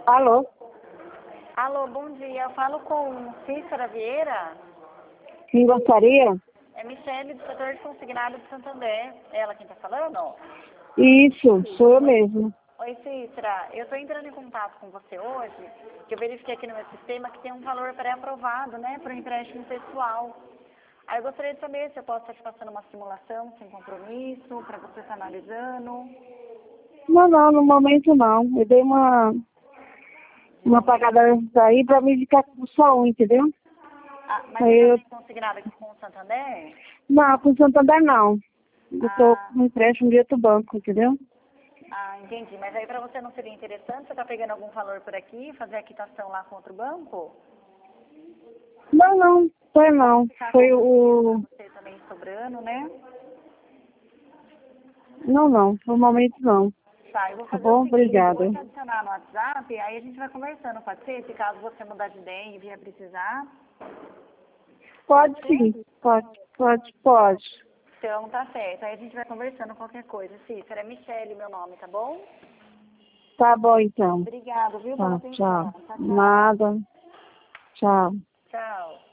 Alô? Alô, bom dia. Eu falo com Cícera Vieira. Quem gostaria? É Michele, do setor de consignado de Santander. É ela quem está falando? Isso, sou eu mesmo. Oi, Cícera. Eu estou entrando em contato com você hoje, que eu verifiquei aqui no meu sistema que tem um valor pré-aprovado, né, para o empréstimo pessoal. Aí eu gostaria de saber se eu posso estar te passando uma simulação sem compromisso, para você estar analisando. Não, no momento não. Eu dei uma pagada aí pra me ficar com só um, entendeu? Ah, mas Aí você já eu, tem consignado aqui com o Santander? não, com Santander não. Eu tô Ah, com empréstimo de outro banco, entendeu? entendi. Mas aí para você não seria interessante você tá pegando algum valor por aqui, fazer a quitação lá com outro banco? Não, foi não. Ficar com Foi algum dinheiro para o... você também sobrando, né? Não, no momento não. Tá, eu vou Tá fazer o bom? seguinte, eu Obrigada. vou te adicionar no WhatsApp, aí a gente vai conversando, pode ser? Se caso você mudar de ideia e vier precisar, Pode pode ser? sim, pode. Então tá certo, aí a gente vai conversando qualquer coisa. Cícera, é Michele meu nome, tá bom? Tá bom então. Obrigada, viu, pela Tá, atenção. tchau. Tchau, tchau. Nada. Tchau. Tchau.